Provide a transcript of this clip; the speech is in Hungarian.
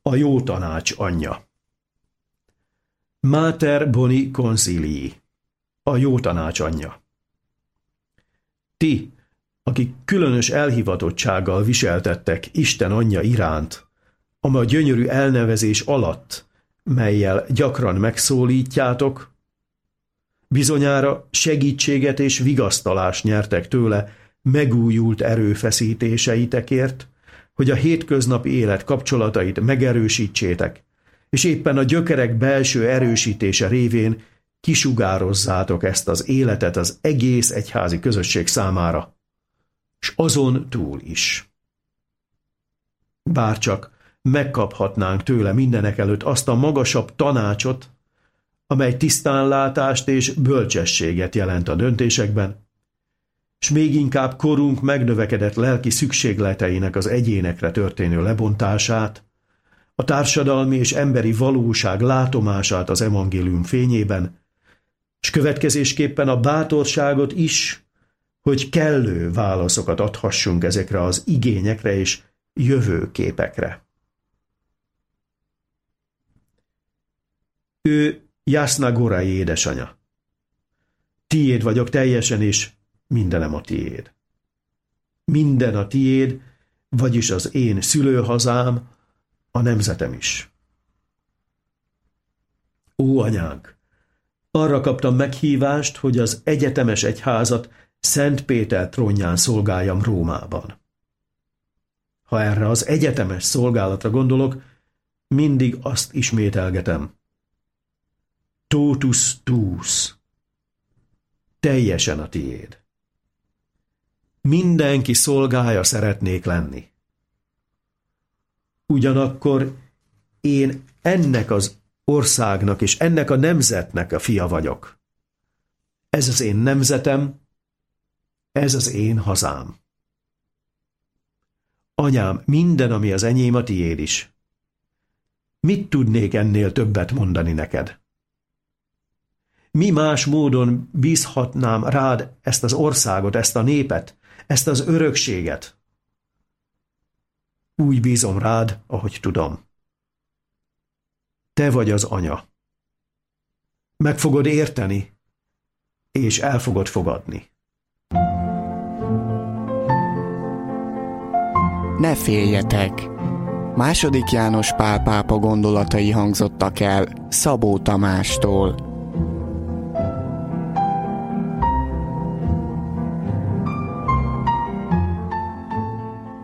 A jó tanács anyja. Mater boni consilii. A jó tanács anyja. Ti, akik különös elhivatottsággal viseltettek Isten anyja iránt, ama a gyönyörű elnevezés alatt, mellyel gyakran megszólítjátok, bizonyára segítséget és vigasztalást nyertek tőle megújult erőfeszítéseitekért, hogy a hétköznapi élet kapcsolatait megerősítsétek, és éppen a gyökerek belső erősítése révén kisugározzátok ezt az életet az egész egyházi közösség számára, s azon túl is. Bárcsak megkaphatnánk tőle mindenekelőtt azt a magasabb tanácsot, amely tisztánlátást és bölcsességet jelent a döntésekben, s még inkább korunk megnövekedett lelki szükségleteinek az egyénekre történő lebontását, a társadalmi és emberi valóság látomását az evangélium fényében, s következésképpen a bátorságot is, hogy kellő válaszokat adhassunk ezekre az igényekre és jövőképekre. Ő Jasna Gorai édesanya. Tiéd vagyok teljesen, és mindenem a tiéd. Minden a tiéd, vagyis az én szülőhazám, a nemzetem is. Ó, anyánk! Arra kaptam meghívást, hogy az egyetemes egyházat Szent Péter trónján szolgáljam Rómában. Ha erre az egyetemes szolgálatra gondolok, mindig azt ismételgetem. Totus tuus. Teljesen a tiéd. Mindenki szolgája szeretnék lenni. Ugyanakkor én ennek az országnak és ennek a nemzetnek a fia vagyok. Ez az én nemzetem, ez az én hazám. Anyám, minden, ami az enyém, a tiéd is. Mit tudnék ennél többet mondani neked? Mi más módon bízhatnám rád ezt az országot, ezt a népet, ezt az örökséget? Úgy bízom rád, ahogy tudom. Te vagy az anya. Meg fogod érteni, és el fogod fogadni. Ne féljetek! II. János Pál pápa gondolatai hangzottak el Szabó Tamástól.